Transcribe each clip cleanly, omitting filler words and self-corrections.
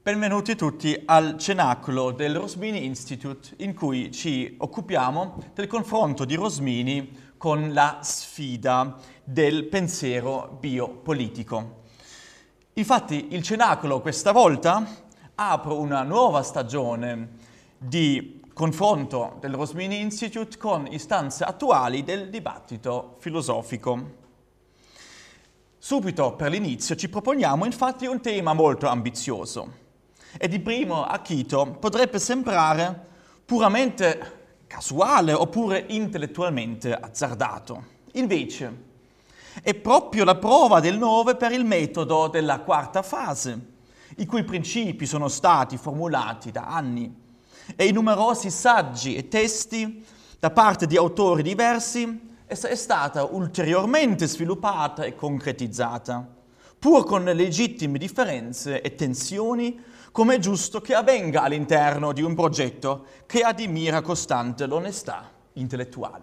Benvenuti tutti al cenacolo del Rosmini Institute in cui ci occupiamo del confronto di Rosmini con la sfida del pensiero biopolitico. Infatti il cenacolo questa volta apre una nuova stagione di confronto del Rosmini Institute con istanze attuali del dibattito filosofico. Subito per l'inizio ci proponiamo infatti un tema molto ambizioso e di primo acchito potrebbe sembrare puramente casuale oppure intellettualmente azzardato. Invece è proprio la prova del 9 per il metodo della quarta fase, i cui principi sono stati formulati da anni e in numerosi saggi e testi da parte di autori diversi è stata ulteriormente sviluppata e concretizzata, pur con legittime differenze e tensioni, come è giusto che avvenga all'interno di un progetto che ha di mira costante l'onestà intellettuale.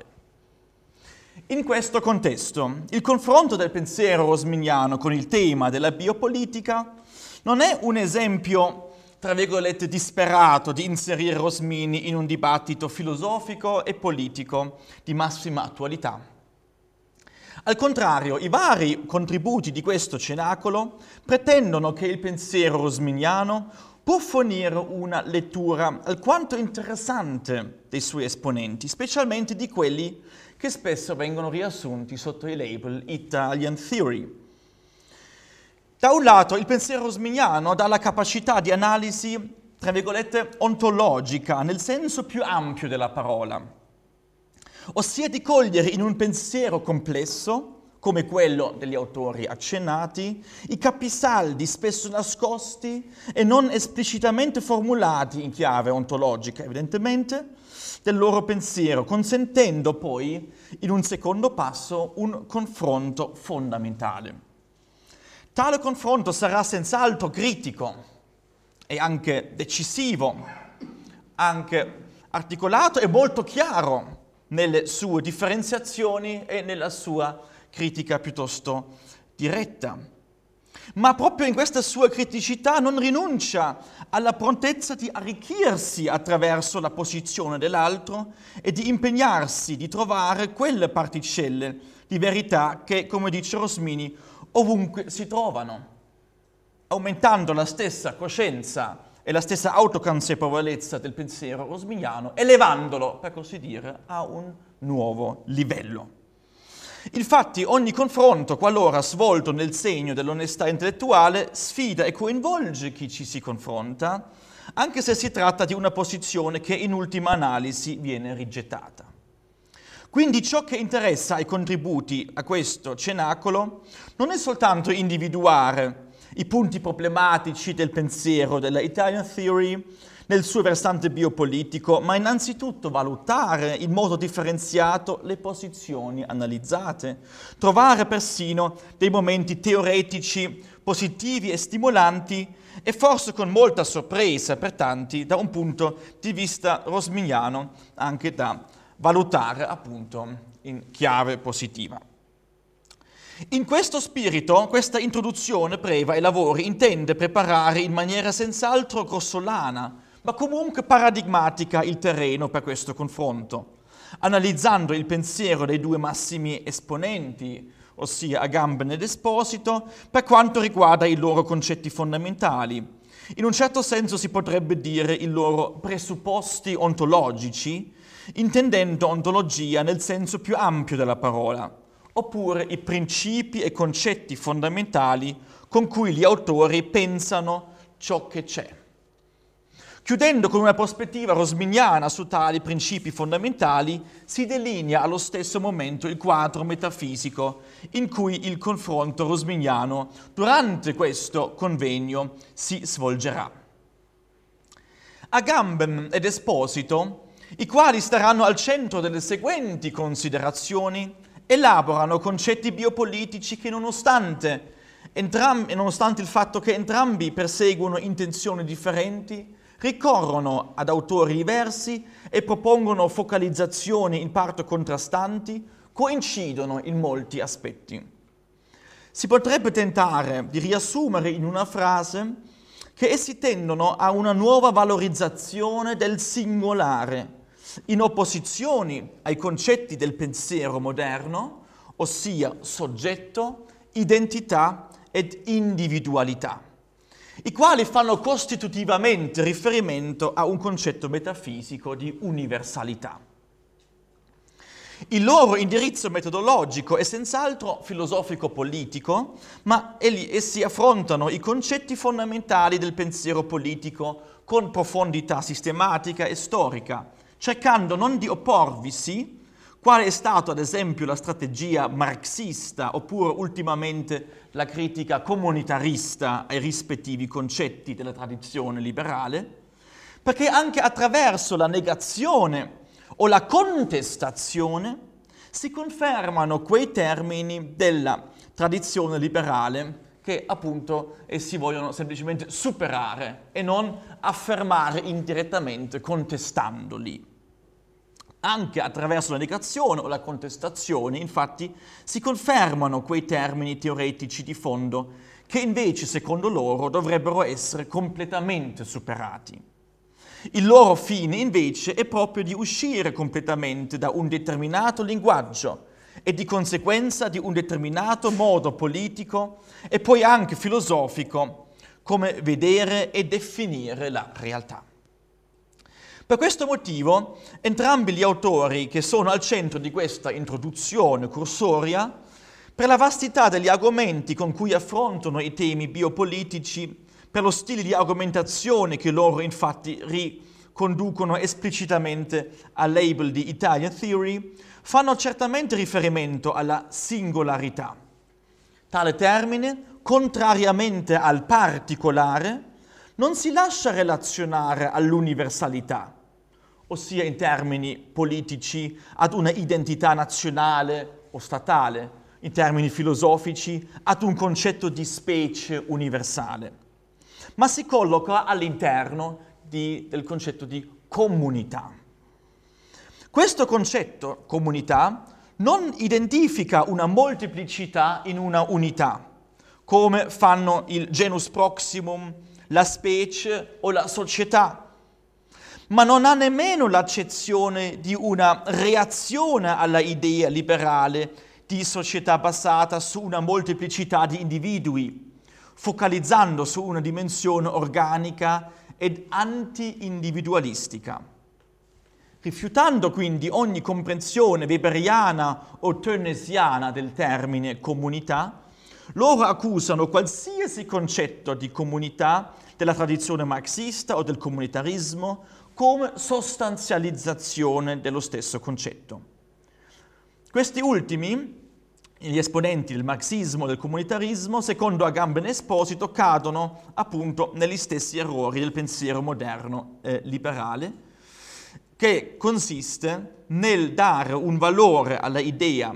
In questo contesto, il confronto del pensiero rosminiano con il tema della biopolitica non è un esempio, tra virgolette, disperato di inserire Rosmini in un dibattito filosofico e politico di massima attualità. Al contrario, i vari contributi di questo cenacolo pretendono che il pensiero rosminiano può fornire una lettura alquanto interessante dei suoi esponenti, specialmente di quelli che spesso vengono riassunti sotto il label Italian Theory. Da un lato, il pensiero rosminiano dà la capacità di analisi, tra virgolette, ontologica, nel senso più ampio della parola, ossia di cogliere in un pensiero complesso, come quello degli autori accennati, i capisaldi spesso nascosti e non esplicitamente formulati in chiave ontologica, evidentemente, del loro pensiero, consentendo poi, in un secondo passo, un confronto fondamentale. Tale confronto sarà senz'altro critico e anche decisivo, anche articolato e molto chiaro nelle sue differenziazioni e nella sua critica piuttosto diretta. Ma proprio in questa sua criticità non rinuncia alla prontezza di arricchirsi attraverso la posizione dell'altro e di impegnarsi di trovare quelle particelle di verità che, come dice Rosmini, ovunque si trovano, aumentando la stessa coscienza e la stessa autoconsapevolezza del pensiero rosminiano, elevandolo, per così dire, a un nuovo livello. Infatti ogni confronto, qualora svolto nel segno dell'onestà intellettuale, sfida e coinvolge chi ci si confronta, anche se si tratta di una posizione che in ultima analisi viene rigettata. Quindi ciò che interessa ai contributi a questo cenacolo non è soltanto individuare i punti problematici del pensiero della Italian Theory nel suo versante biopolitico, ma innanzitutto valutare in modo differenziato le posizioni analizzate, trovare persino dei momenti teoretici positivi e stimolanti e forse con molta sorpresa per tanti da un punto di vista rosminiano anche da valutare appunto in chiave positiva. In questo spirito, questa introduzione breve ai lavori intende preparare in maniera senz'altro grossolana, ma comunque paradigmatica il terreno per questo confronto, analizzando il pensiero dei due massimi esponenti, ossia Agamben ed Esposito, per quanto riguarda i loro concetti fondamentali. In un certo senso si potrebbe dire i loro presupposti ontologici, intendendo ontologia nel senso più ampio della parola, oppure i principi e concetti fondamentali con cui gli autori pensano ciò che c'è. Chiudendo con una prospettiva rosminiana su tali principi fondamentali, si delinea allo stesso momento il quadro metafisico in cui il confronto rosminiano durante questo convegno si svolgerà. Agamben ed Esposito, i quali staranno al centro delle seguenti considerazioni, elaborano concetti biopolitici che nonostante il fatto che entrambi perseguono intenzioni differenti, ricorrono ad autori diversi e propongono focalizzazioni in parte contrastanti, coincidono in molti aspetti. Si potrebbe tentare di riassumere in una frase che essi tendono a una nuova valorizzazione del singolare, in opposizione ai concetti del pensiero moderno, ossia soggetto, identità ed individualità, i quali fanno costitutivamente riferimento a un concetto metafisico di universalità. Il loro indirizzo metodologico è senz'altro filosofico-politico, ma essi affrontano i concetti fondamentali del pensiero politico con profondità sistematica e storica, cercando non di opporvisi, quale è stato ad esempio la strategia marxista oppure ultimamente la critica comunitarista ai rispettivi concetti della tradizione liberale, perché anche attraverso la negazione o la contestazione si confermano quei termini della tradizione liberale che appunto essi vogliono semplicemente superare e non affermare indirettamente contestandoli. Anche attraverso la negazione o la contestazione, infatti, si confermano quei termini teoretici di fondo che invece, secondo loro, dovrebbero essere completamente superati. Il loro fine, invece, è proprio di uscire completamente da un determinato linguaggio e di conseguenza di un determinato modo politico e poi anche filosofico come vedere e definire la realtà. Per questo motivo, entrambi gli autori che sono al centro di questa introduzione cursoria, per la vastità degli argomenti con cui affrontano i temi biopolitici, per lo stile di argomentazione che loro infatti riconducono esplicitamente al label di Italian Theory, fanno certamente riferimento alla singolarità. Tale termine, contrariamente al particolare, non si lascia relazionare all'universalità, ossia in termini politici ad una identità nazionale o statale, in termini filosofici ad un concetto di specie universale, ma si colloca all'interno del concetto di comunità. Questo concetto, comunità, non identifica una molteplicità in una unità, come fanno il genus proximum, la specie o la società, ma non ha nemmeno l'accezione di una reazione alla idea liberale di società basata su una molteplicità di individui, focalizzando su una dimensione organica ed anti-individualistica. Rifiutando quindi ogni comprensione weberiana o tönesiana del termine comunità, loro accusano qualsiasi concetto di comunità della tradizione marxista o del comunitarismo come sostanzializzazione dello stesso concetto. Questi ultimi, gli esponenti del marxismo e del comunitarismo, secondo Agamben Esposito, cadono appunto negli stessi errori del pensiero moderno liberale, che consiste nel dare un valore alla idea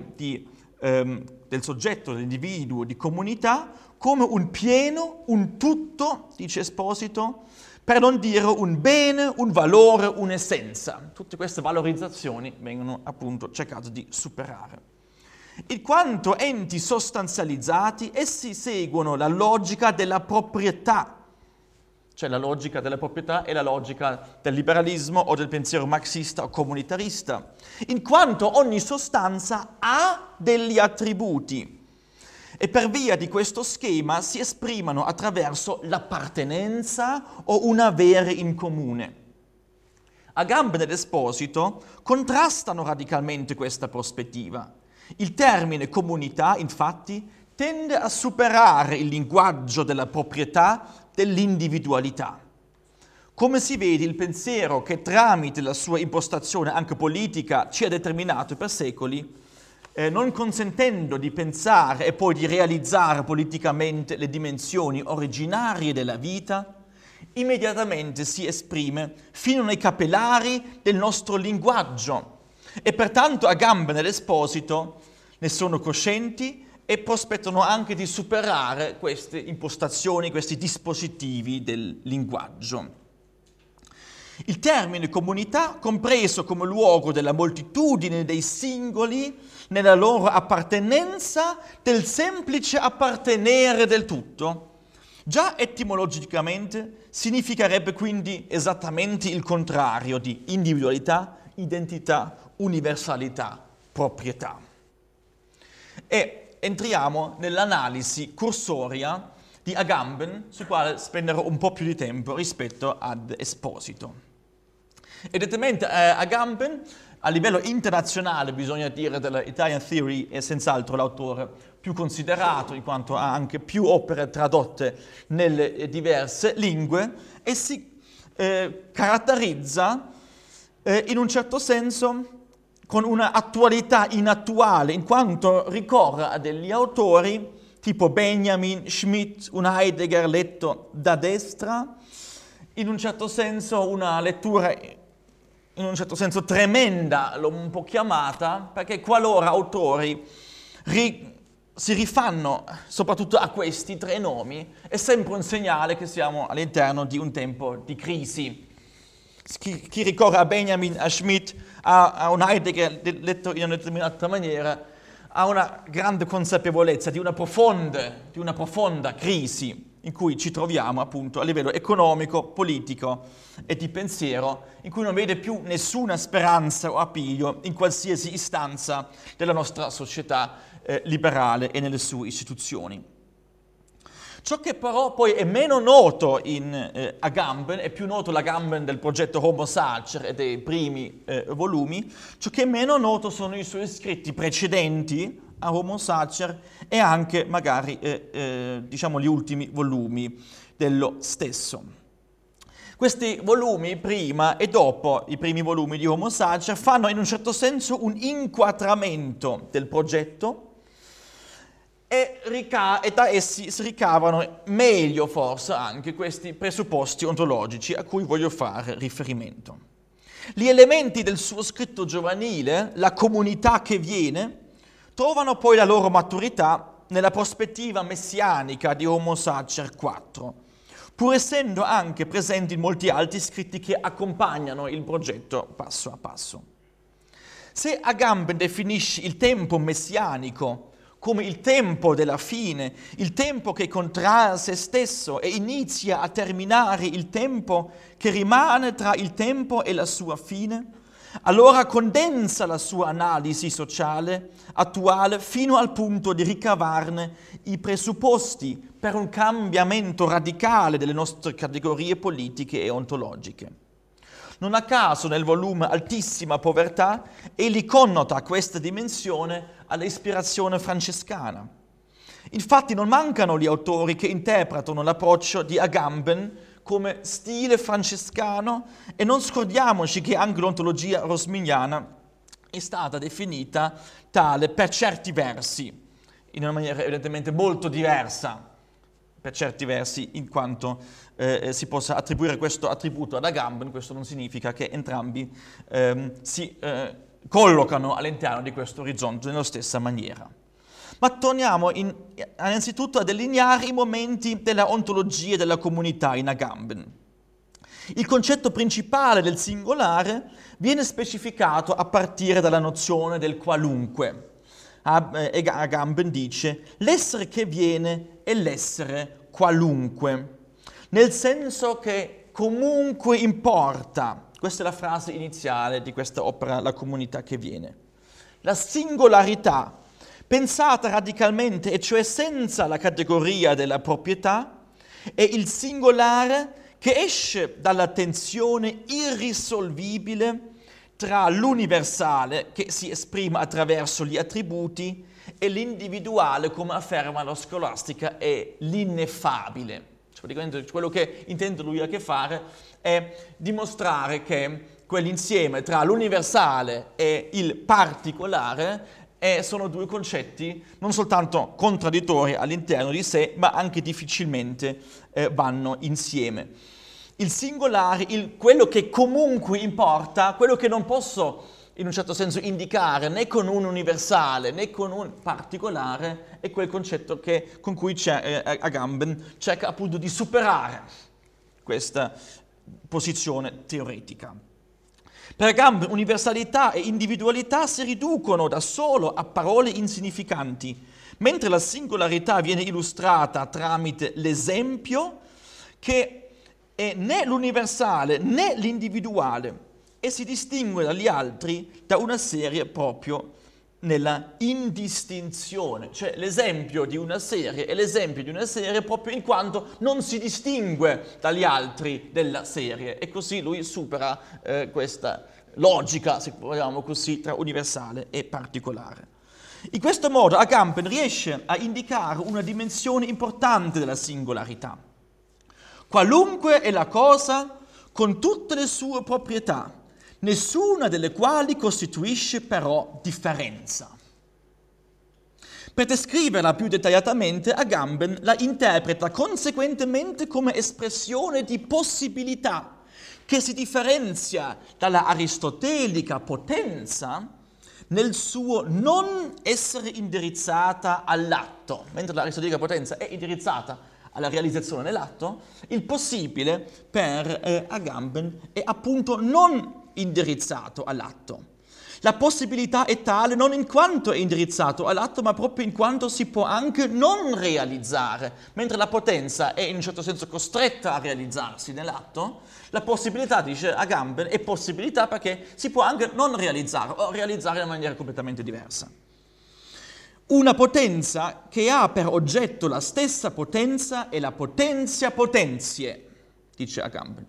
del soggetto, dell'individuo, di comunità, come un pieno, un tutto, dice Esposito, per non dire un bene, un valore, un'essenza. Tutte queste valorizzazioni vengono appunto cercate di superare. In quanto enti sostanzializzati, essi seguono la logica della proprietà, cioè la logica della proprietà è la logica del liberalismo o del pensiero marxista o comunitarista, in quanto ogni sostanza ha degli attributi e per via di questo schema si esprimono attraverso l'appartenenza o un avere in comune. Agamben ed Esposito contrastano radicalmente questa prospettiva. Il termine comunità, infatti, tende a superare il linguaggio della proprietà dell'individualità. Come si vede, il pensiero che tramite la sua impostazione anche politica ci ha determinato per secoli, non consentendo di pensare e poi di realizzare politicamente le dimensioni originarie della vita, immediatamente si esprime fino nei capillari del nostro linguaggio e pertanto Agamben e l'Esposito ne sono coscienti e prospettano anche di superare queste impostazioni, questi dispositivi del linguaggio. Il termine comunità, compreso come luogo della moltitudine dei singoli, nella loro appartenenza del semplice appartenere del tutto, Già etimologicamente significherebbe quindi esattamente il contrario di individualità, identità, universalità, proprietà. E entriamo nell'analisi cursoria di Agamben, sul quale spenderò un po' più di tempo rispetto ad Esposito. Evidentemente Agamben, a livello internazionale, bisogna dire, della Italian Theory, è senz'altro l'autore più considerato, in quanto ha anche più opere tradotte nelle diverse lingue, e si caratterizza in un certo senso con una attualità inattuale, in quanto ricorre a degli autori tipo Benjamin, Schmidt, un Heidegger letto da destra, in un certo senso una lettura in un certo senso tremenda, l'ho un po' chiamata, perché qualora autori si rifanno soprattutto a questi tre nomi, è sempre un segnale che siamo all'interno di un tempo di crisi. Chi ricorre a Benjamin, a Schmidt, a un Heidegger letto in una determinata maniera, ha una grande consapevolezza di una profonda crisi in cui ci troviamo appunto a livello economico, politico e di pensiero, in cui non vede più nessuna speranza o appiglio in qualsiasi istanza della nostra società liberale e nelle sue istituzioni. Ciò che però poi è meno noto in Agamben, è più noto l'Agamben del progetto Homo Sacer e dei primi volumi, ciò che è meno noto sono i suoi scritti precedenti a Homo Sacer e anche magari diciamo gli ultimi volumi dello stesso. Questi volumi, prima e dopo i primi volumi di Homo Sacer, fanno in un certo senso un inquadramento del progetto e da essi si ricavano meglio forse anche questi presupposti ontologici a cui voglio fare riferimento. Gli elementi del suo scritto giovanile, la comunità che viene, trovano poi la loro maturità nella prospettiva messianica di Homo Sacer 4, pur essendo anche presenti in molti altri scritti che accompagnano il progetto passo a passo. Se Agamben definisce il tempo messianico come il tempo della fine, il tempo che contrae se stesso e inizia a terminare il tempo che rimane tra il tempo e la sua fine, allora condensa la sua analisi sociale attuale fino al punto di ricavarne i presupposti per un cambiamento radicale delle nostre categorie politiche e ontologiche. Non a caso nel volume Altissima Povertà egli connota questa dimensione all'ispirazione francescana. Infatti non mancano gli autori che interpretano l'approccio di Agamben come stile francescano e non scordiamoci che anche l'ontologia rosminiana è stata definita tale per certi versi, in una maniera evidentemente molto diversa per certi versi, in quanto si possa attribuire questo attributo ad Agamben. Questo non significa che entrambi si collocano all'interno di questo orizzonte nella stessa maniera. Ma torniamo innanzitutto a delineare i momenti della ontologia della comunità in Agamben. Il concetto principale del singolare viene specificato a partire dalla nozione del qualunque. Agamben dice: l'essere che viene è l'essere qualunque, nel senso che comunque importa. Questa è la frase iniziale di questa opera, La comunità che viene. La singolarità, pensata radicalmente, e cioè senza la categoria della proprietà, è il singolare che esce dalla tensione irrisolvibile tra l'universale, che si esprime attraverso gli attributi, e l'individuale, come afferma la scolastica, è l'ineffabile. Cioè, praticamente quello che intende lui a che fare è dimostrare che quell'insieme tra l'universale e il particolare sono due concetti non soltanto contraddittori all'interno di sé, ma anche difficilmente vanno insieme. Il singolare, quello che comunque importa, quello che non posso in un certo senso indicare né con un universale né con un particolare, è quel concetto con cui Agamben cerca appunto di superare questa posizione teoretica. Per Agamben universalità e individualità si riducono da solo a parole insignificanti, mentre la singolarità viene illustrata tramite l'esempio che è né l'universale né l'individuale e si distingue dagli altri da una serie proprio nella indistinzione, cioè l'esempio di una serie è l'esempio di una serie proprio in quanto non si distingue dagli altri della serie e così lui supera questa logica, se vogliamo così, tra universale e particolare. In questo modo Agamben riesce a indicare una dimensione importante della singolarità. Qualunque è la cosa con tutte le sue proprietà, nessuna delle quali costituisce però differenza. Per descriverla più dettagliatamente, Agamben la interpreta conseguentemente come espressione di possibilità, che si differenzia dalla aristotelica potenza nel suo non essere indirizzata all'atto, mentre l'aristotelica potenza è indirizzata alla realizzazione nell'atto, il possibile per Agamben è appunto non indirizzato all'atto. La possibilità è tale non in quanto è indirizzato all'atto, ma proprio in quanto si può anche non realizzare, mentre la potenza è in un certo senso costretta a realizzarsi nell'atto, la possibilità, dice Agamben, è possibilità perché si può anche non realizzare o realizzare in maniera completamente diversa. Una potenza che ha per oggetto la stessa potenza è la potentia potentiae, dice Agamben.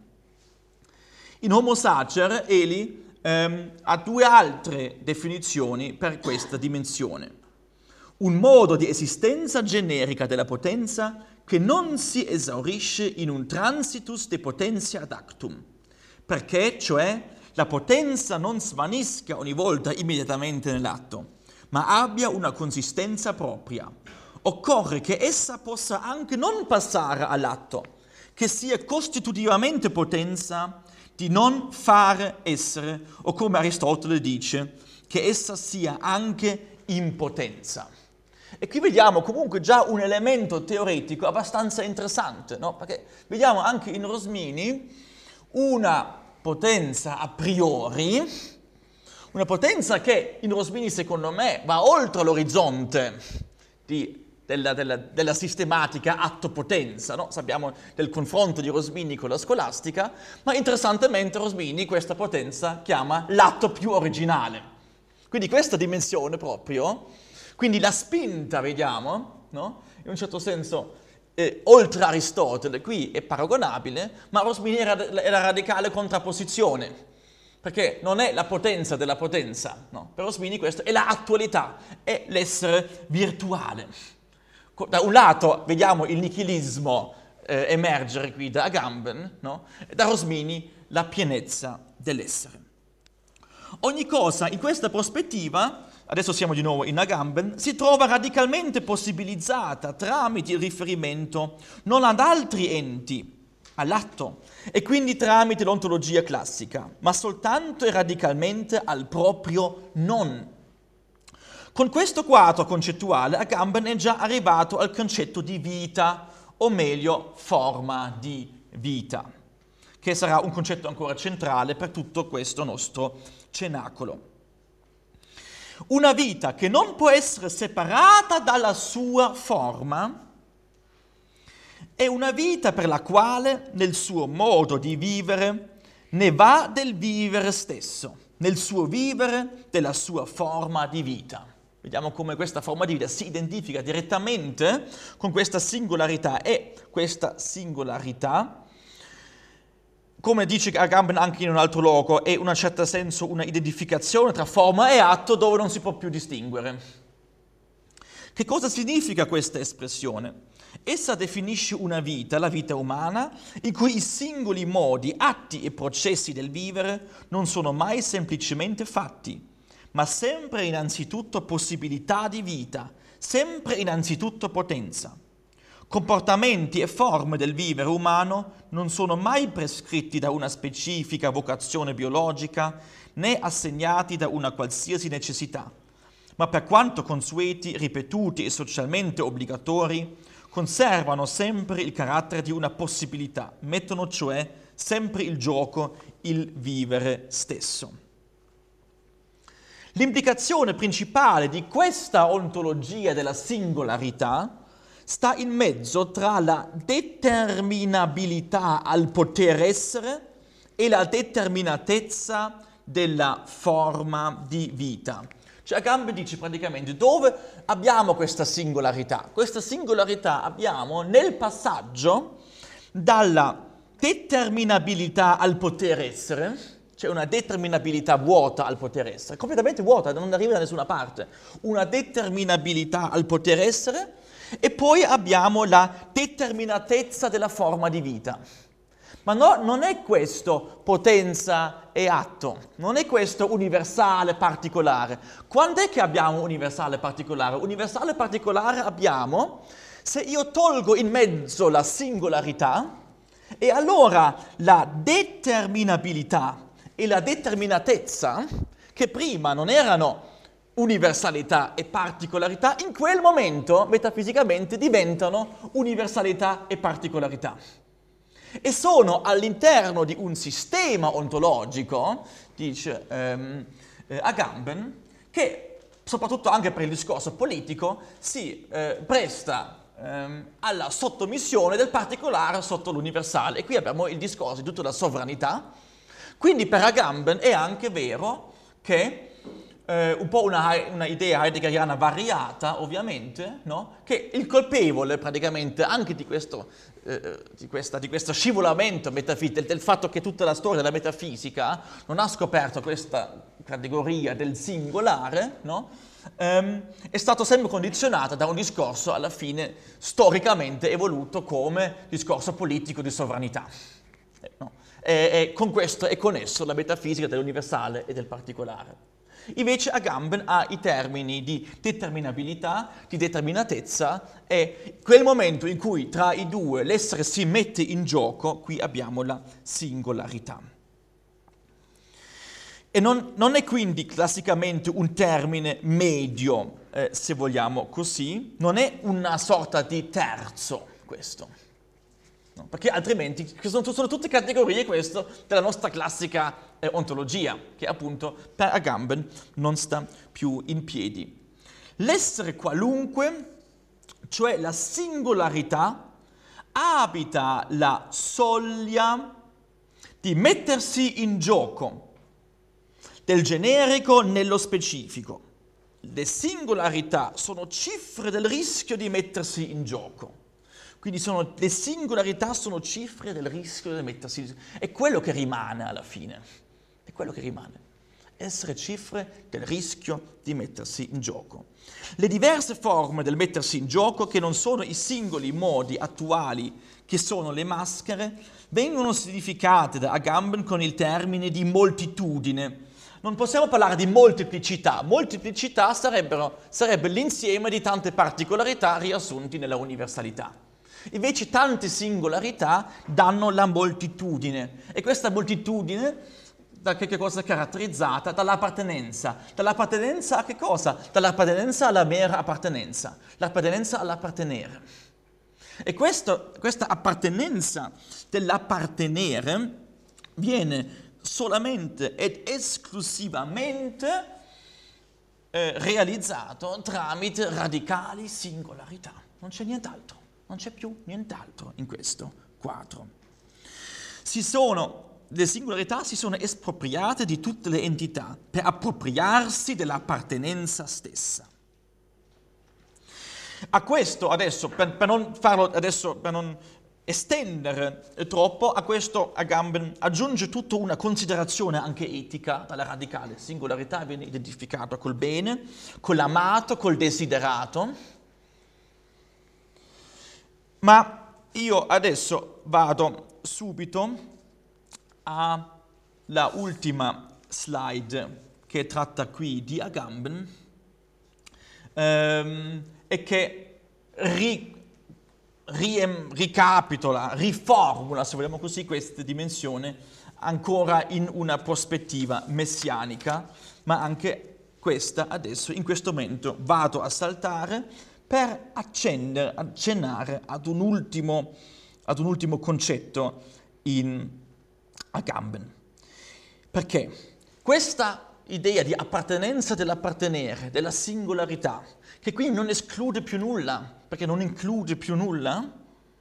In Homo Sacer, Eli ha due altre definizioni per questa dimensione. Un modo di esistenza generica della potenza che non si esaurisce in un transitus de potentia ad actum, perché, cioè, la potenza non svanisca ogni volta immediatamente nell'atto, ma abbia una consistenza propria. Occorre che essa possa anche non passare all'atto, che sia costitutivamente potenza di non fare essere, o come Aristotele dice, che essa sia anche impotenza. E qui vediamo comunque già un elemento teoretico abbastanza interessante, no? Perché vediamo anche in Rosmini una potenza a priori, una potenza che in Rosmini secondo me va oltre l'orizzonte della sistematica atto-potenza, no? Sappiamo del confronto di Rosmini con la scolastica, ma interessantemente Rosmini questa potenza chiama l'atto più originale. Quindi questa dimensione proprio, quindi la spinta, vediamo, no? In un certo senso, oltre Aristotele, qui è paragonabile, ma Rosmini è la radicale contrapposizione, perché non è la potenza della potenza, no? Per Rosmini questo è l'attualità, è l'essere virtuale. Da un lato vediamo il nichilismo emergere qui da Agamben, no? E da Rosmini la pienezza dell'essere. Ogni cosa in questa prospettiva, adesso siamo di nuovo in Agamben, si trova radicalmente possibilizzata tramite il riferimento non ad altri enti, all'atto, e quindi tramite l'ontologia classica, ma soltanto e radicalmente al proprio non. Con questo quadro concettuale Agamben è già arrivato al concetto di vita, o meglio, forma di vita, che sarà un concetto ancora centrale per tutto questo nostro cenacolo. Una vita che non può essere separata dalla sua forma è una vita per la quale, nel suo modo di vivere, ne va del vivere stesso, nel suo vivere della sua forma di vita. Vediamo come questa forma di vita si identifica direttamente con questa singolarità e questa singolarità, come dice Agamben anche in un altro luogo, è in un certo senso una identificazione tra forma e atto dove non si può più distinguere. Che cosa significa questa espressione? Essa definisce una vita, la vita umana, in cui i singoli modi, atti e processi del vivere non sono mai semplicemente fatti, ma sempre innanzitutto possibilità di vita, sempre innanzitutto potenza. Comportamenti e forme del vivere umano non sono mai prescritti da una specifica vocazione biologica, né assegnati da una qualsiasi necessità, ma per quanto consueti, ripetuti e socialmente obbligatori, conservano sempre il carattere di una possibilità, mettono cioè sempre in gioco il vivere stesso. L'implicazione principale di questa ontologia della singolarità sta in mezzo tra la determinabilità al poter essere e la determinatezza della forma di vita. Cioè Agamben dice praticamente dove abbiamo questa singolarità? Questa singolarità abbiamo nel passaggio dalla determinabilità al poter essere, cioè una determinabilità vuota al poter essere, completamente vuota, non arriva da nessuna parte, una determinabilità al poter essere, e poi abbiamo la determinatezza della forma di vita. Ma no, non è questo potenza e atto, non è questo universale particolare. Quando è che abbiamo universale particolare? Universale particolare abbiamo se io tolgo in mezzo la singolarità e allora la determinabilità e la determinatezza, che prima non erano universalità e particolarità, in quel momento metafisicamente diventano universalità e particolarità. E sono all'interno di un sistema ontologico, dice Agamben, che soprattutto anche per il discorso politico si presta alla sottomissione del particolare sotto l'universale. E qui abbiamo il discorso di tutta la sovranità. Quindi per Agamben è anche vero che un po' una idea heideggeriana variata, ovviamente, no? Che il colpevole praticamente anche di questo scivolamento metafisico, del fatto che tutta la storia della metafisica non ha scoperto questa categoria del singolare, no? È stato sempre condizionata da un discorso alla fine storicamente evoluto come discorso politico di sovranità. No? E con questo è connesso la metafisica dell'universale e del particolare. Invece Agamben ha i termini di determinabilità, di determinatezza, e quel momento in cui tra i due l'essere si mette in gioco, qui abbiamo la singolarità. E non è quindi classicamente un termine medio, se vogliamo così, non è una sorta di terzo questo. No, perché altrimenti sono tutte categorie questo della nostra classica ontologia, che appunto per Agamben non sta più in piedi. L'essere qualunque, cioè la singolarità, abita la soglia di mettersi in gioco, del generico nello specifico. Le singolarità sono cifre del rischio di mettersi in gioco. Quindi le singolarità sono cifre del rischio di mettersi in gioco. È quello che rimane alla fine. È quello che rimane. Essere cifre del rischio di mettersi in gioco. Le diverse forme del mettersi in gioco, che non sono i singoli modi attuali che sono le maschere, vengono significate da Agamben con il termine di moltitudine. Non possiamo parlare di molteplicità. Molteplicità sarebbe l'insieme di tante particolarità riassunti nella universalità. Invece tante singolarità danno la moltitudine. E questa moltitudine da che cosa è caratterizzata? Dall'appartenenza. Dall'appartenenza a che cosa? Dall'appartenenza alla mera appartenenza. L'appartenenza all'appartenere. E questa appartenenza dell'appartenere viene solamente ed esclusivamente realizzato tramite radicali singolarità. Non c'è nient'altro, non c'è più nient'altro in questo quadro. Le singolarità si sono espropriate di tutte le entità per appropriarsi dell'appartenenza stessa. A questo adesso, per non estendere troppo, a questo Agamben aggiunge tutta una considerazione anche etica. Dalla radicale singolarità viene identificata col bene, con l'amato, col desiderato. Ma io adesso vado subito alla ultima slide che tratta qui di Agamben e che ricapitola, riformula, se vogliamo così, questa dimensione ancora in una prospettiva messianica, ma anche questa adesso, in questo momento, vado a saltare per accennare ad un ultimo concetto in Agamben. Perché questa idea di appartenenza dell'appartenere, della singolarità, che quindi non esclude più nulla, perché non include più nulla,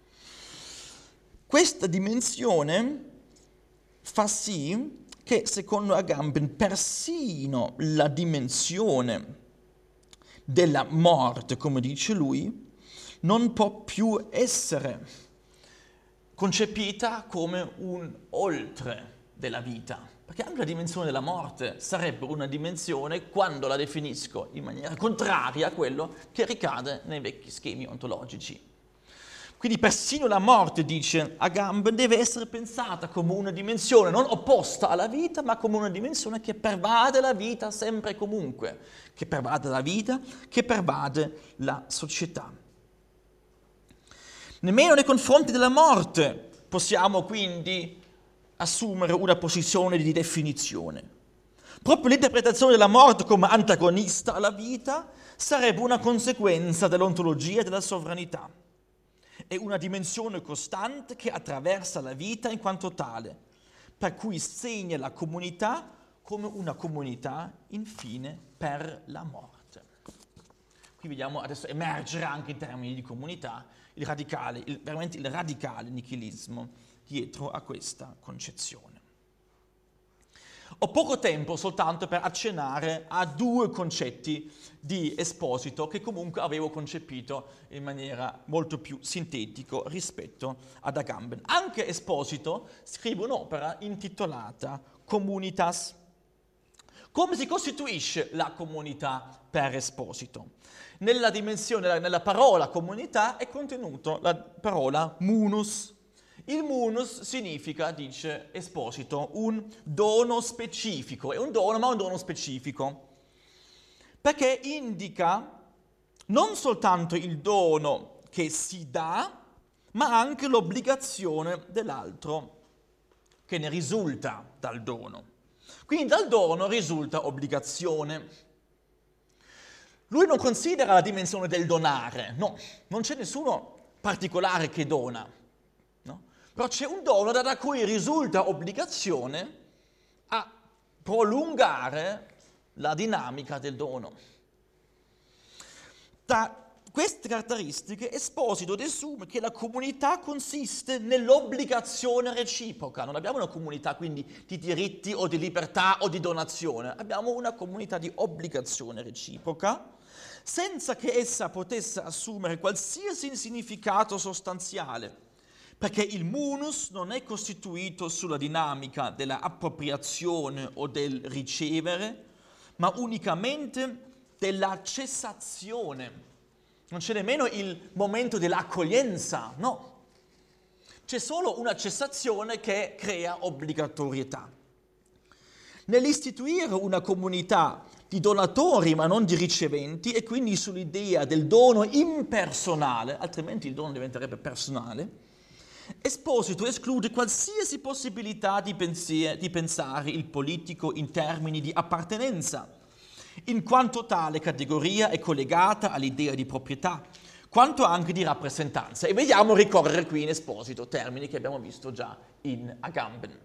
questa dimensione fa sì che, secondo Agamben, persino la dimensione della morte, come dice lui, non può più essere concepita come un oltre della vita, perché anche la dimensione della morte sarebbe una dimensione, quando la definisco in maniera contraria a quello che ricade nei vecchi schemi ontologici. Quindi persino la morte, dice Agamben, deve essere pensata come una dimensione non opposta alla vita, ma come una dimensione che pervade la vita sempre e comunque, che pervade la vita, che pervade la società. Nemmeno nei confronti della morte possiamo quindi assumere una posizione di definizione. Proprio l'interpretazione della morte come antagonista alla vita sarebbe una conseguenza dell'ontologia della sovranità. È una dimensione costante che attraversa la vita in quanto tale, per cui segna la comunità come una comunità infine per la morte. Qui vediamo adesso emergere anche in termini di comunità veramente il radicale nichilismo dietro a questa concezione. Ho poco tempo soltanto per accennare a due concetti di Esposito che comunque avevo concepito in maniera molto più sintetico rispetto ad Agamben. Anche Esposito scrive un'opera intitolata Communitas. Come si costituisce la comunità per Esposito? Nella dimensione, nella parola comunità è contenuta la parola munus. Il munus significa, dice Esposito, un dono specifico. È un dono, ma un dono specifico, perché indica non soltanto il dono che si dà, ma anche l'obbligazione dell'altro che ne risulta dal dono. Quindi dal dono risulta obbligazione. Lui non considera la dimensione del donare, no, non c'è nessuno particolare che dona, no? Però c'è un dono da cui risulta obbligazione a prolungare la dinamica del dono. Da queste caratteristiche Esposito desume che la comunità consiste nell'obbligazione reciproca. Non abbiamo una comunità quindi di diritti o di libertà o di donazione, abbiamo una comunità di obbligazione reciproca, senza che essa potesse assumere qualsiasi significato sostanziale, perché il munus non è costituito sulla dinamica della appropriazione o del ricevere, ma unicamente della cessazione. Non c'è nemmeno il momento dell'accoglienza, no. C'è solo una cessazione che crea obbligatorietà. Nell'istituire una comunità di donatori ma non di riceventi e quindi sull'idea del dono impersonale, altrimenti il dono diventerebbe personale, Esposito esclude qualsiasi possibilità di pensare il politico in termini di appartenenza, in quanto tale categoria è collegata all'idea di proprietà, quanto anche di rappresentanza. E vediamo ricorrere qui in Esposito termini che abbiamo visto già in Agamben.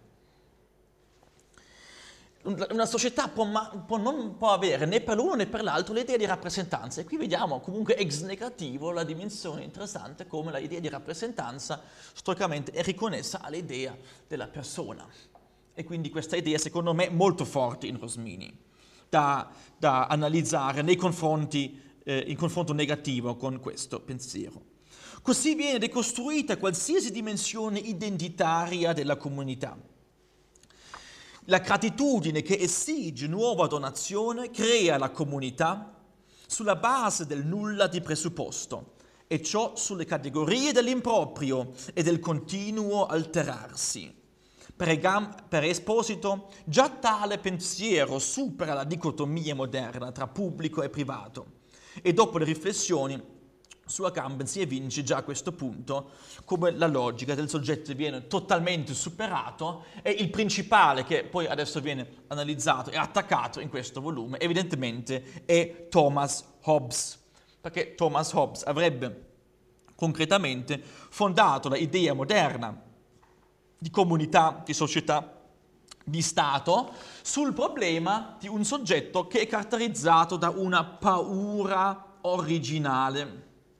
Una società non può avere né per l'uno né per l'altro l'idea di rappresentanza. E qui vediamo comunque ex negativo la dimensione interessante come l'idea di rappresentanza storicamente è riconnessa all'idea della persona. E quindi questa idea secondo me è molto forte in Rosmini, da analizzare in confronto negativo con questo pensiero. Così viene decostruita qualsiasi dimensione identitaria della comunità. La gratitudine che esige nuova donazione crea la comunità sulla base del nulla di presupposto, e ciò sulle categorie dell'improprio e del continuo alterarsi. Per Esposito, già tale pensiero supera la dicotomia moderna tra pubblico e privato, e dopo le riflessioni su Agamben si evince già a questo punto come la logica del soggetto viene totalmente superato e il principale che poi adesso viene analizzato e attaccato in questo volume evidentemente è Thomas Hobbes, perché Thomas Hobbes avrebbe concretamente fondato l'idea moderna di comunità, di società di Stato sul problema di un soggetto che è caratterizzato da una paura originale.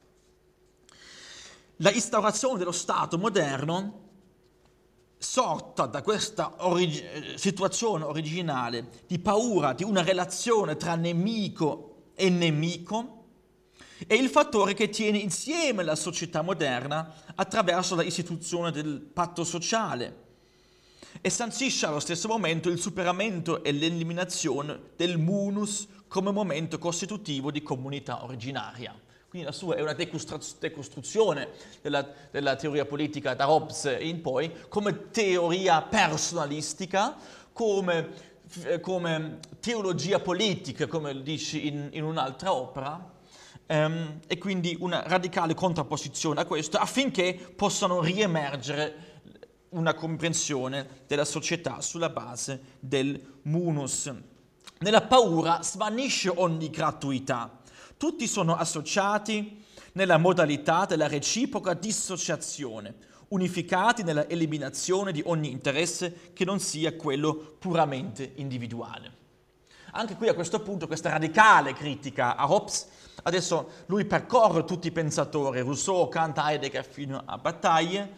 La instaurazione dello Stato moderno, sorta da questa situazione originale di paura di una relazione tra nemico e nemico, è il fattore che tiene insieme la società moderna attraverso la istituzione del patto sociale e sancisce allo stesso momento il superamento e l'eliminazione del munus come momento costitutivo di comunità originaria. Quindi la sua è una decostruzione della teoria politica da Hobbes in poi come teoria personalistica, come teologia politica, come dici in un'altra opera, e quindi una radicale contrapposizione a questo affinché possano riemergere una comprensione della società sulla base del munus. Nella paura svanisce ogni gratuità. Tutti sono associati nella modalità della reciproca dissociazione, unificati nella eliminazione di ogni interesse che non sia quello puramente individuale. Anche qui a questo punto questa radicale critica a Hobbes, adesso lui percorre tutti i pensatori, Rousseau, Kant, Heidegger fino a Bataille.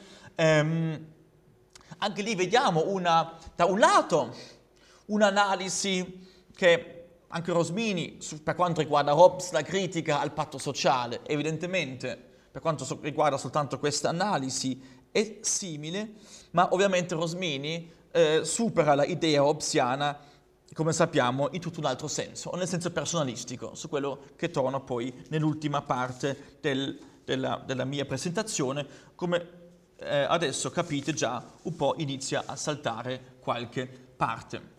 Anche lì vediamo da un lato un'analisi che anche Rosmini, per quanto riguarda Hobbes, la critica al patto sociale, evidentemente per quanto riguarda soltanto questa analisi è simile, ma ovviamente Rosmini supera la idea hobbesiana, come sappiamo, in tutto un altro senso, o nel senso personalistico, su quello che torno poi nell'ultima parte della mia presentazione, come adesso capite già un po' inizia a saltare qualche parte.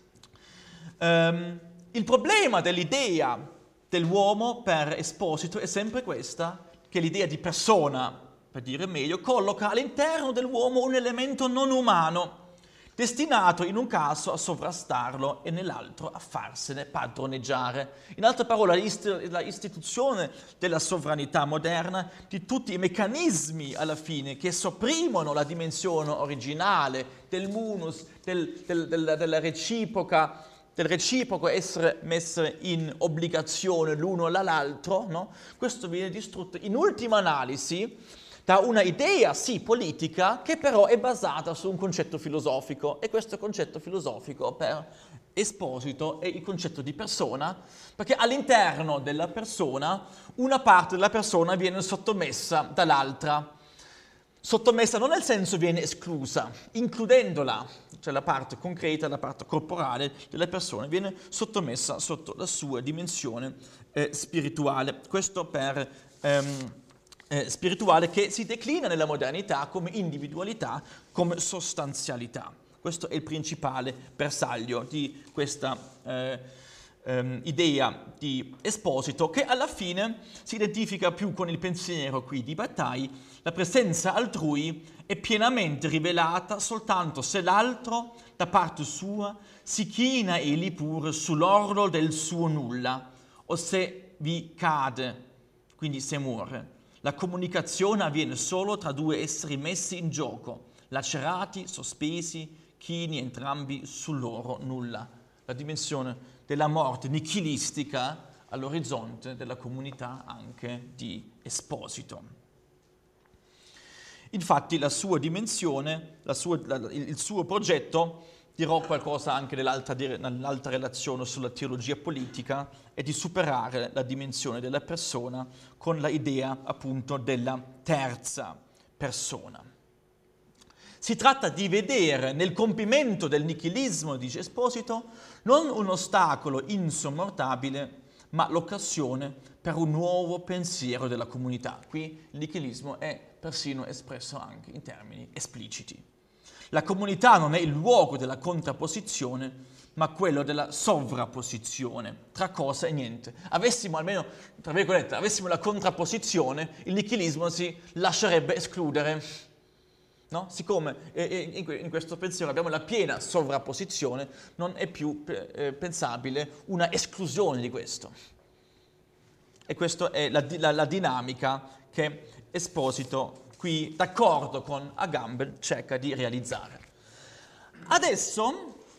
Il problema dell'idea dell'uomo per Esposito è sempre questa, che l'idea di persona, per dire meglio, colloca all'interno dell'uomo un elemento non umano, destinato in un caso a sovrastarlo e nell'altro a farsene padroneggiare. In altre parole, la istituzione della sovranità moderna, di tutti i meccanismi alla fine che sopprimono la dimensione originale del munus, della reciproca, del reciproco essere messe in obbligazione l'uno all'altro, no? Questo viene distrutto in ultima analisi da una idea, sì, politica, che però è basata su un concetto filosofico, e questo concetto filosofico per Esposito è il concetto di persona, perché all'interno della persona una parte della persona viene sottomessa dall'altra. Sottomessa non nel senso viene esclusa, includendola, cioè la parte concreta, la parte corporale della persona viene sottomessa sotto la sua dimensione spirituale. Questo per spirituale che si declina nella modernità come individualità, come sostanzialità. Questo è il principale bersaglio di questa idea di Esposito, che alla fine si identifica più con il pensiero qui di Bataille. La presenza altrui è pienamente rivelata soltanto se l'altro, da parte sua, si china egli pure sull'orlo del suo nulla, o se vi cade, quindi se muore. La comunicazione avviene solo tra due esseri messi in gioco, lacerati, sospesi, chini entrambi sul loro nulla. La dimensione della morte nichilistica all'orizzonte della comunità anche di Esposito. Infatti la sua dimensione, il suo progetto, dirò qualcosa anche nell'altra relazione sulla teologia politica, è di superare la dimensione della persona con la idea appunto della terza persona. Si tratta di vedere nel compimento del nichilismo, dice Esposito, non un ostacolo insormontabile, ma l'occasione per un nuovo pensiero della comunità. Qui il nichilismo è persino espresso anche in termini espliciti. La comunità non è il luogo della contrapposizione, ma quello della sovrapposizione tra cosa e niente. Avessimo almeno, tra virgolette, avessimo la contrapposizione, il nichilismo si lascerebbe escludere. No? Siccome in questo pensiero abbiamo la piena sovrapposizione, non è più pensabile una esclusione di questo. E questa è la dinamica che Esposito qui, d'accordo con Agamben, cerca di realizzare. Adesso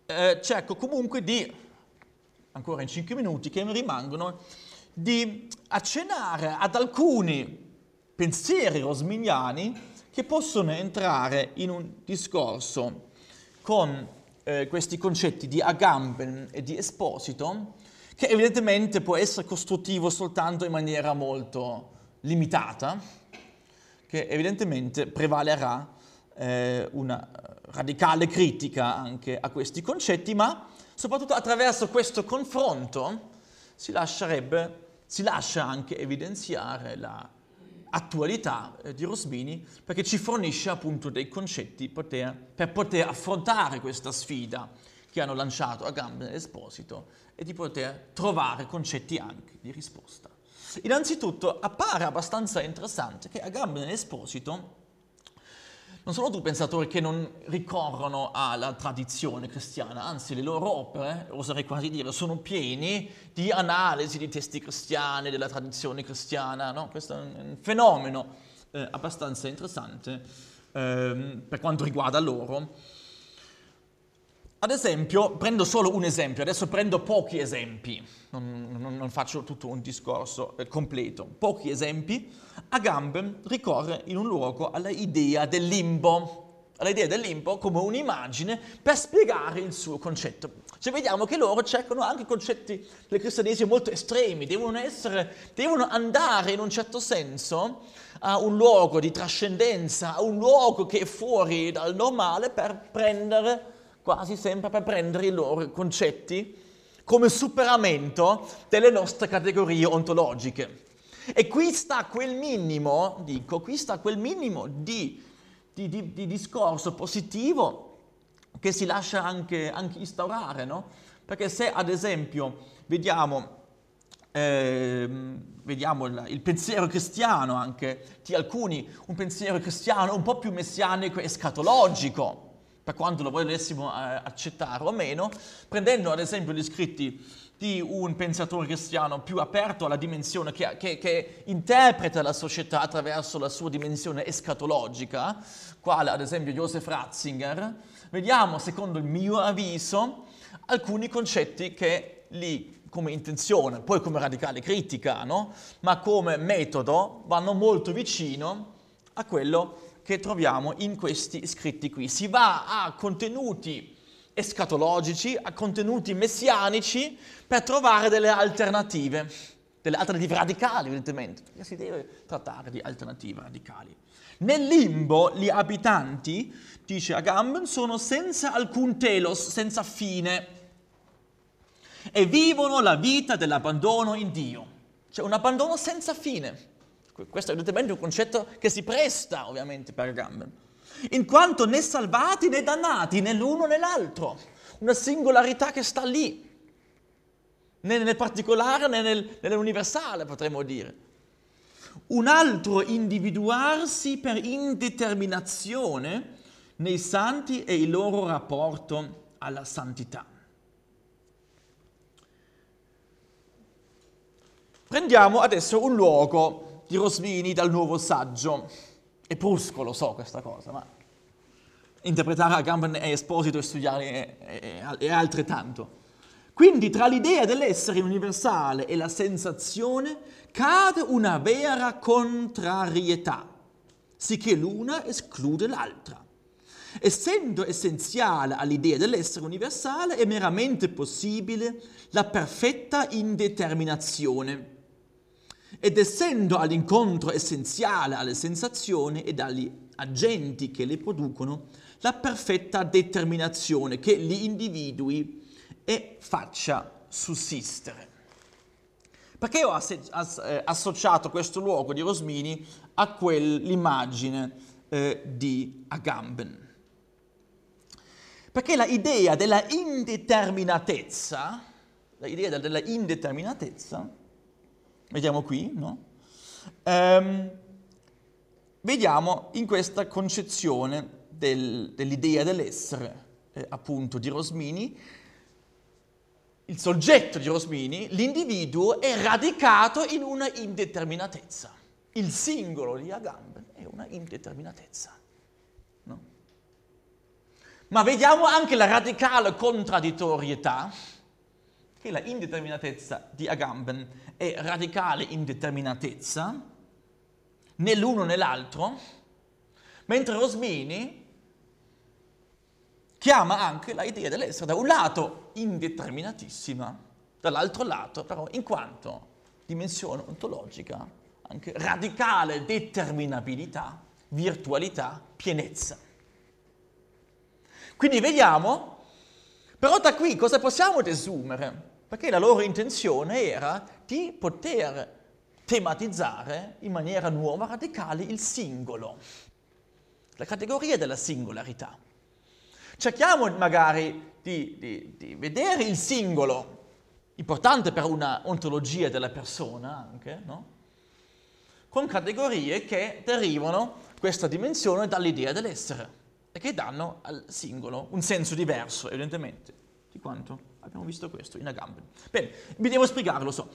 cerco comunque di, ancora in 5 minuti che mi rimangono, di accennare ad alcuni pensieri rosminiani che possono entrare in un discorso con questi concetti di Agamben e di Esposito, che evidentemente può essere costruttivo soltanto in maniera molto limitata, che evidentemente prevalerà una radicale critica anche a questi concetti, ma soprattutto attraverso questo confronto si lascia anche evidenziare l'attualità di Rosmini, perché ci fornisce appunto dei concetti per poter affrontare questa sfida che hanno lanciato Agamben e Esposito e di poter trovare concetti anche di risposta. Innanzitutto appare abbastanza interessante che Agamben e Esposito non sono due pensatori che non ricorrono alla tradizione cristiana, anzi le loro opere, oserei quasi dire, sono pieni di analisi di testi cristiani, della tradizione cristiana, no? Questo è un fenomeno abbastanza interessante per quanto riguarda loro. Ad esempio, prendo solo un esempio, adesso prendo pochi esempi, non faccio tutto un discorso completo, pochi esempi. Agamben ricorre in un luogo all'idea del limbo come un'immagine per spiegare il suo concetto. Cioè vediamo che loro cercano anche concetti del cristianesimo molto estremi, devono andare in un certo senso a un luogo di trascendenza, a un luogo che è fuori dal normale quasi sempre per prendere i loro concetti come superamento delle nostre categorie ontologiche. E qui sta quel minimo di discorso positivo che si lascia anche instaurare, no? Perché se ad esempio vediamo il pensiero cristiano anche di alcuni, un pensiero cristiano un po' più messianico e escatologico, per quanto lo volessimo accettare o meno, prendendo ad esempio gli scritti di un pensatore cristiano più aperto alla dimensione, che interpreta la società attraverso la sua dimensione escatologica, quale ad esempio Joseph Ratzinger, vediamo, secondo il mio avviso, alcuni concetti che lì, come intenzione, poi come radicale critica, no? Ma come metodo, vanno molto vicino a quello che troviamo in questi scritti qui. Si va a contenuti escatologici, a contenuti messianici, per trovare delle alternative radicali, evidentemente, perché si deve trattare di alternative radicali. Nel limbo gli abitanti, dice Agamben, sono senza alcun telos, senza fine, e vivono la vita dell'abbandono in Dio. Cioè un abbandono senza fine. Questo è evidentemente un concetto che si presta, ovviamente, per Agamben. In quanto né salvati né dannati, né l'uno né l'altro. Una singolarità che sta lì. Né nel particolare né nell'universale, potremmo dire. Un altro individuarsi per indeterminazione nei santi e il loro rapporto alla santità. Prendiamo adesso un luogo di Rosmini dal nuovo saggio. È brusco, lo so questa cosa, ma interpretare Agamben e Esposito e studiare è altrettanto. Quindi tra l'idea dell'essere universale e la sensazione cade una vera contrarietà, sicché l'una esclude l'altra. Essendo essenziale all'idea dell'essere universale, è meramente possibile la perfetta indeterminazione. Ed essendo all'incontro essenziale alle sensazioni ed agli agenti che le producono, la perfetta determinazione che li individui e faccia sussistere. Perché ho associato questo luogo di Rosmini a quell'immagine di Agamben? Perché l'idea della indeterminatezza, vediamo qui, no? Vediamo in questa concezione dell'idea dell'essere, appunto, di Rosmini, il soggetto di Rosmini, l'individuo è radicato in una indeterminatezza. Il singolo di Agamben è una indeterminatezza. No? Ma vediamo anche la radicale contraddittorietà, che la indeterminatezza di Agamben è radicale indeterminatezza né l'uno né l'altro, mentre Rosmini chiama anche l'idea dell'essere da un lato indeterminatissima, dall'altro lato però in quanto dimensione ontologica anche radicale determinabilità, virtualità, pienezza. Quindi vediamo, però da qui cosa possiamo desumere? Perché la loro intenzione era di poter tematizzare in maniera nuova, radicale, il singolo, la categoria della singolarità. Cerchiamo magari di vedere il singolo, importante per una ontologia della persona anche, no? Con categorie che derivano questa dimensione dall'idea dell'essere e che danno al singolo un senso diverso, evidentemente, di quanto abbiamo visto questo in Agamben. Bene, vi devo spiegarlo, so.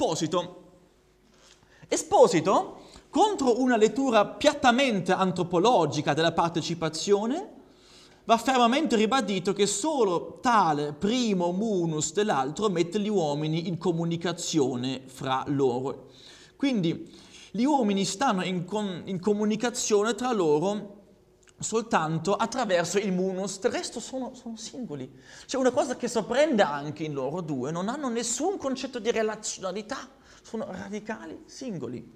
Esposito, contro una lettura piattamente antropologica della partecipazione, va fermamente ribadito che solo tale primo munus dell'altro mette gli uomini in comunicazione fra loro. Quindi gli uomini stanno in comunicazione tra loro soltanto attraverso il munus, del resto sono singoli. C'è una cosa che sorprende anche in loro due, non hanno nessun concetto di relazionalità, sono radicali singoli.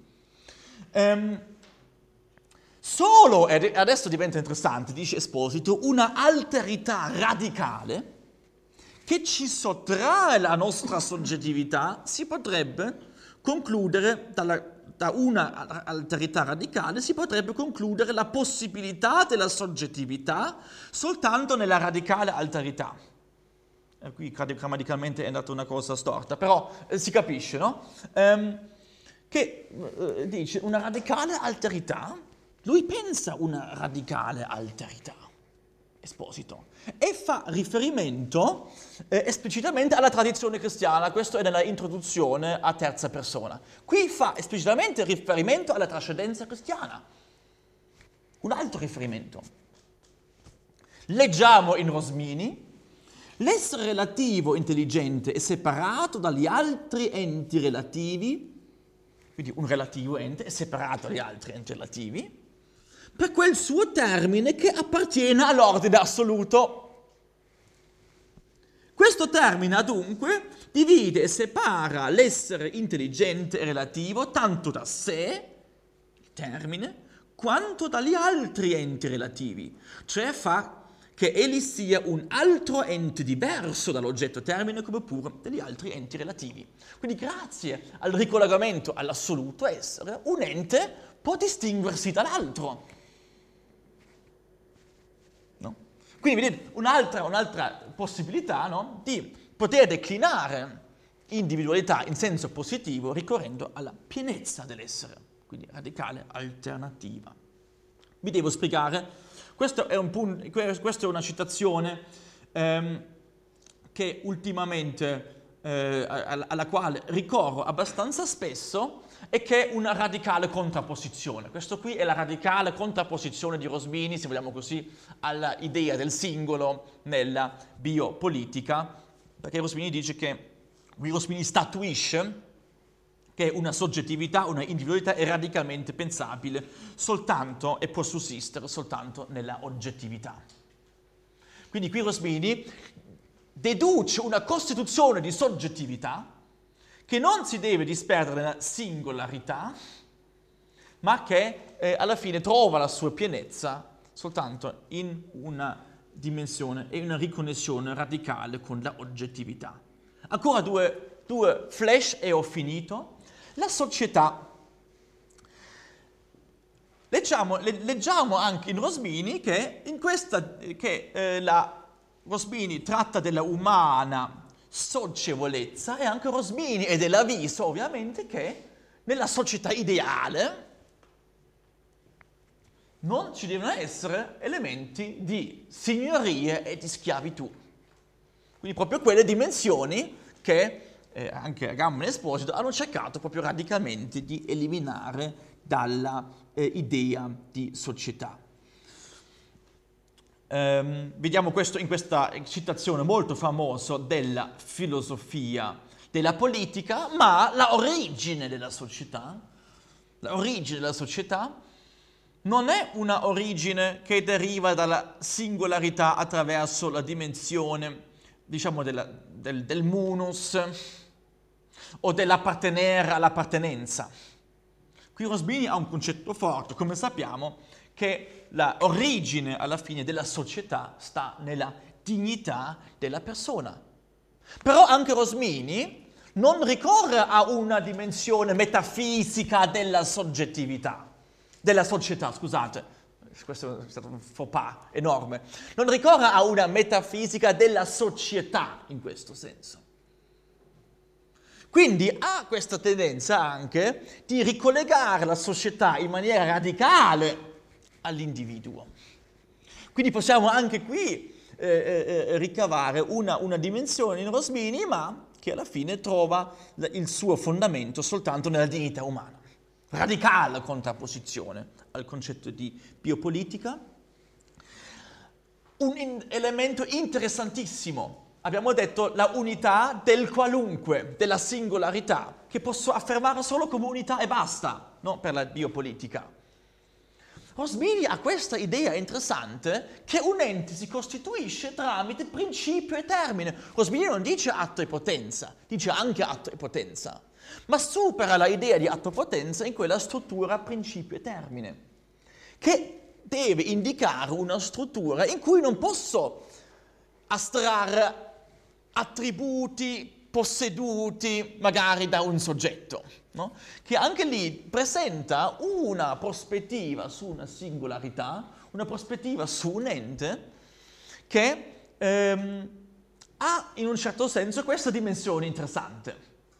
Solo, e adesso diventa interessante, dice Esposito, una alterità radicale che ci sottrae la nostra soggettività si potrebbe concludere da una alterità radicale si potrebbe concludere la possibilità della soggettività soltanto nella radicale alterità. Qui grammaticalmente è andata una cosa storta, però si capisce, no? Dice una radicale alterità, lui pensa una radicale alterità, Esposito, e fa riferimento esplicitamente alla tradizione cristiana, questo è nella introduzione a terza persona. Qui fa esplicitamente riferimento alla trascendenza cristiana, un altro riferimento. Leggiamo in Rosmini: l'essere relativo intelligente è separato dagli altri enti relativi, quindi un relativo ente è separato dagli altri enti relativi, per quel suo termine che appartiene all'ordine assoluto. Questo termine, dunque, divide e separa l'essere intelligente e relativo tanto da sé, il termine, quanto dagli altri enti relativi, cioè fa che egli sia un altro ente diverso dall'oggetto termine come pure degli altri enti relativi. Quindi grazie al ricollegamento all'assoluto essere, un ente può distinguersi dall'altro. No? Quindi vedete un'altra possibilità, no? Di poter declinare individualità in senso positivo ricorrendo alla pienezza dell'essere, quindi radicale alternativa. Vi devo spiegare. Questa è una citazione che ultimamente, alla quale ricorro abbastanza spesso e che è una radicale contrapposizione. Questo qui è la radicale contrapposizione di Rosmini, se vogliamo così, all'idea del singolo nella biopolitica, perché Rosmini dice che Rosmini statuisce che una soggettività, una individualità è radicalmente pensabile soltanto e può sussistere soltanto nella oggettività. Quindi qui Rosmini deduce una costituzione di soggettività che non si deve disperdere nella singolarità, ma che alla fine trova la sua pienezza soltanto in una dimensione e una riconnessione radicale con la oggettività. Ancora due flash e ho finito. La società. Leggiamo anche in Rosmini che Rosmini tratta della umana socievolezza e anche Rosmini è dell'avviso ovviamente che nella società ideale non ci devono essere elementi di signorie e di schiavitù. Quindi proprio quelle dimensioni che anche Agamben e Esposito hanno cercato proprio radicalmente di eliminare dalla idea di società. Vediamo questo in questa citazione molto famosa della filosofia della politica, ma l'origine della società non è una origine che deriva dalla singolarità attraverso la dimensione, diciamo, del munus o dell'appartenere all'appartenenza. Qui Rosmini ha un concetto forte, come sappiamo, che l'origine alla fine della società sta nella dignità della persona. Però anche Rosmini non ricorre a una dimensione metafisica della soggettività, della società, scusate, questo è stato un faux pas enorme, non ricorre a una metafisica della società in questo senso. Quindi ha questa tendenza anche di ricollegare la società in maniera radicale all'individuo. Quindi possiamo anche qui ricavare una dimensione in Rosmini, ma che alla fine trova il suo fondamento soltanto nella dignità umana. Radicale contrapposizione al concetto di biopolitica. Un elemento interessantissimo. Abbiamo detto la unità del qualunque, della singolarità, che posso affermare solo come unità e basta, no? Per la biopolitica. Rosmini ha questa idea interessante che un ente si costituisce tramite principio e termine. Rosmini non dice atto e potenza, dice anche atto e potenza, ma supera l'idea di atto e potenza in quella struttura principio e termine, che deve indicare una struttura in cui non posso astrarre attributi posseduti magari da un soggetto, no? Che anche lì presenta una prospettiva su una singolarità, una prospettiva su un ente che ha in un certo senso questa dimensione interessante.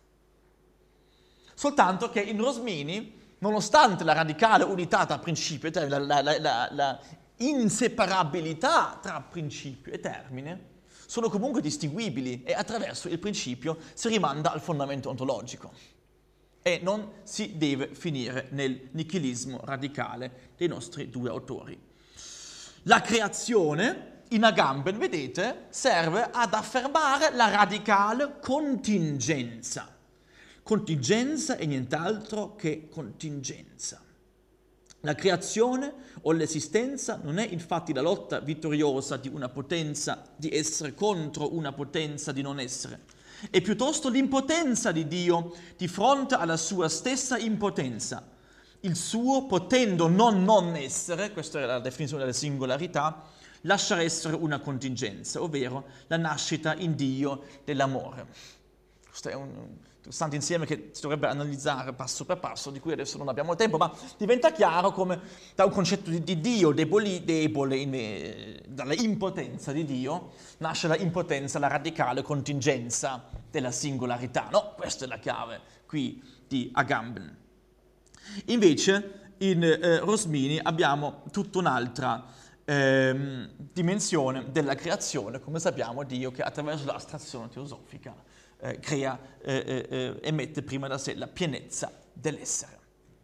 Soltanto che in Rosmini, nonostante la radicale unità tra principio e termine, la inseparabilità tra principio e termine, sono comunque distinguibili e attraverso il principio si rimanda al fondamento ontologico e non si deve finire nel nichilismo radicale dei nostri due autori. La creazione, in Agamben, vedete, serve ad affermare la radicale contingenza. Contingenza è nient'altro che contingenza. La creazione o l'esistenza non è infatti la lotta vittoriosa di una potenza di essere contro una potenza di non essere, è piuttosto l'impotenza di Dio di fronte alla sua stessa impotenza. Il suo potendo non essere, questa è la definizione della singolarità, lascia essere una contingenza, ovvero la nascita in Dio dell'amore. Questo è un interessante insieme che si dovrebbe analizzare passo per passo, di cui adesso non abbiamo tempo, ma diventa chiaro come da un concetto di Dio debole dalla impotenza di Dio, nasce la impotenza, la radicale contingenza della singolarità. No, questa è la chiave qui di Agamben. Invece in Rosmini abbiamo tutta un'altra dimensione della creazione, come sappiamo Dio che attraverso l'astrazione teosofica crea e mette prima da sé la pienezza dell'essere.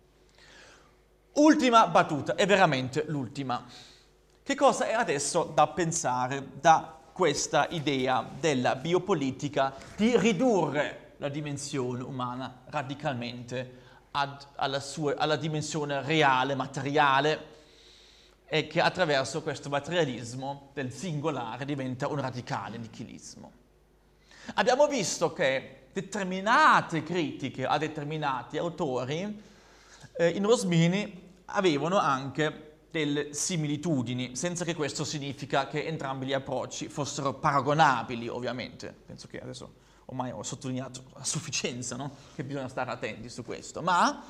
Ultima battuta, è veramente l'ultima. Che cosa è adesso da pensare da questa idea della biopolitica di ridurre la dimensione umana radicalmente alla dimensione reale, materiale, e che attraverso questo materialismo del singolare diventa un radicale nichilismo? Abbiamo visto che determinate critiche a determinati autori in Rosmini avevano anche delle similitudini, senza che questo significa che entrambi gli approcci fossero paragonabili, ovviamente. Penso che adesso ormai ho sottolineato a sufficienza, no? Che bisogna stare attenti su questo, ma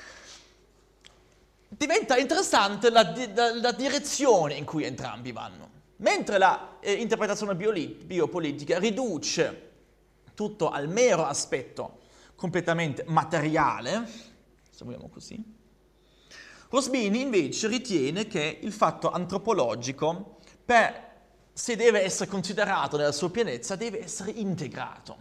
diventa interessante la direzione in cui entrambi vanno. Mentre la interpretazione biopolitica riduce tutto al mero aspetto completamente materiale, se vogliamo così, Rosmini invece ritiene che il fatto antropologico, se deve essere considerato nella sua pienezza, deve essere integrato.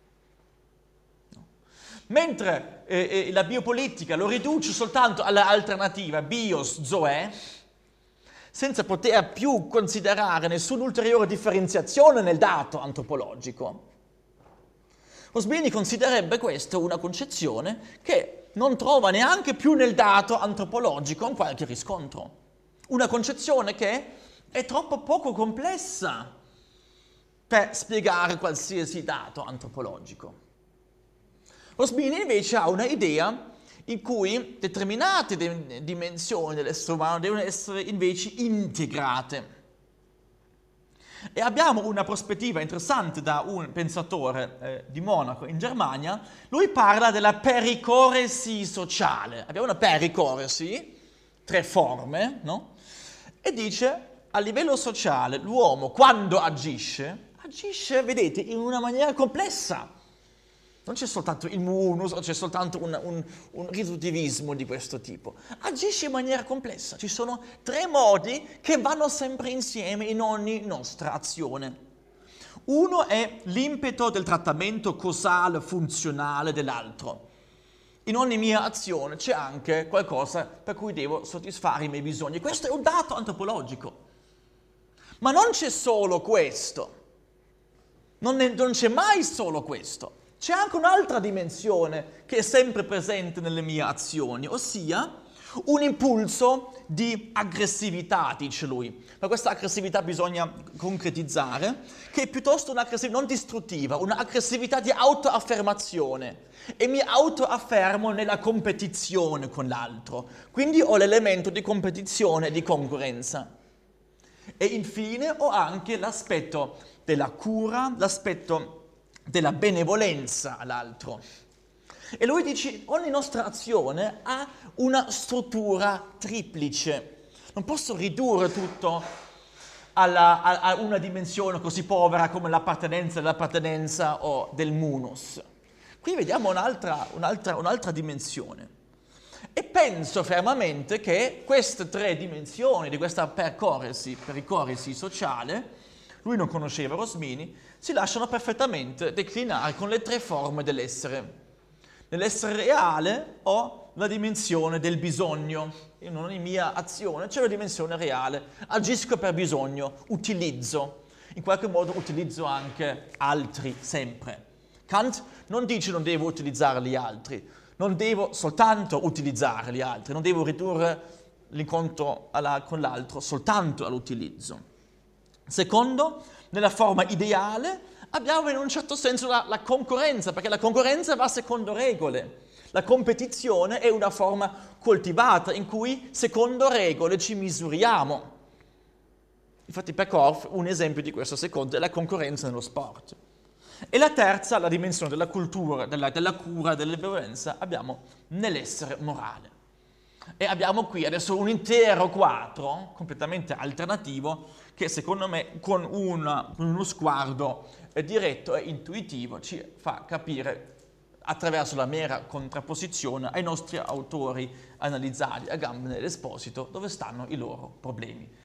Mentre la biopolitica lo riduce soltanto all'alternativa bios-zoe, senza poter più considerare nessuna ulteriore differenziazione nel dato antropologico. Rosbini considererebbe questa una concezione che non trova neanche più nel dato antropologico un qualche riscontro. Una concezione che è troppo poco complessa per spiegare qualsiasi dato antropologico. Rosbini invece ha una idea in cui determinate dimensioni dell'essere umano devono essere invece integrate. E abbiamo una prospettiva interessante da un pensatore di Monaco in Germania. Lui parla della pericoresi sociale. Abbiamo una pericoresi, 3 forme, no? E dice, a livello sociale, l'uomo quando agisce, vedete, in una maniera complessa. Non c'è soltanto il munus, o c'è soltanto un riduttivismo di questo tipo. Agisce in maniera complessa. Ci sono 3 modi che vanno sempre insieme in ogni nostra azione. Uno è l'impeto del trattamento causale funzionale dell'altro. In ogni mia azione c'è anche qualcosa per cui devo soddisfare i miei bisogni. Questo è un dato antropologico. Ma non c'è solo questo. Non c'è mai solo questo. C'è anche un'altra dimensione che è sempre presente nelle mie azioni, ossia un impulso di aggressività, dice lui. Ma questa aggressività bisogna concretizzare, che è piuttosto un'aggressività non distruttiva, un'aggressività di autoaffermazione. E mi autoaffermo nella competizione con l'altro. Quindi ho l'elemento di competizione e di concorrenza. E infine ho anche l'aspetto della cura, l'aspetto della benevolenza all'altro. E lui dice, ogni nostra azione ha una struttura triplice. Non posso ridurre tutto a una dimensione così povera come l'appartenenza o del munus. Qui vediamo un'altra dimensione. E penso fermamente che queste 3 dimensioni di questa pericoresi sociale, lui non conosceva Rosmini, si lasciano perfettamente declinare con le 3 forme dell'essere. Nell'essere reale ho la dimensione del bisogno. In ogni mia azione c'è una dimensione reale. Agisco per bisogno, utilizzo. In qualche modo utilizzo anche altri sempre. Kant non dice non devo utilizzare gli altri, non devo soltanto utilizzare gli altri, non devo ridurre l'incontro con l'altro soltanto all'utilizzo. Secondo, nella forma ideale abbiamo in un certo senso la concorrenza, perché la concorrenza va secondo regole. La competizione è una forma coltivata in cui secondo regole ci misuriamo. Infatti per Korff un esempio di questo secondo è la concorrenza nello sport. E la terza, la dimensione della cultura, della cura, della benevolenza, abbiamo nell'essere morale. E abbiamo qui adesso un intero quadro completamente alternativo che secondo me con uno sguardo diretto e intuitivo ci fa capire attraverso la mera contrapposizione ai nostri autori analizzati a Gambner e Esposito dove stanno i loro problemi.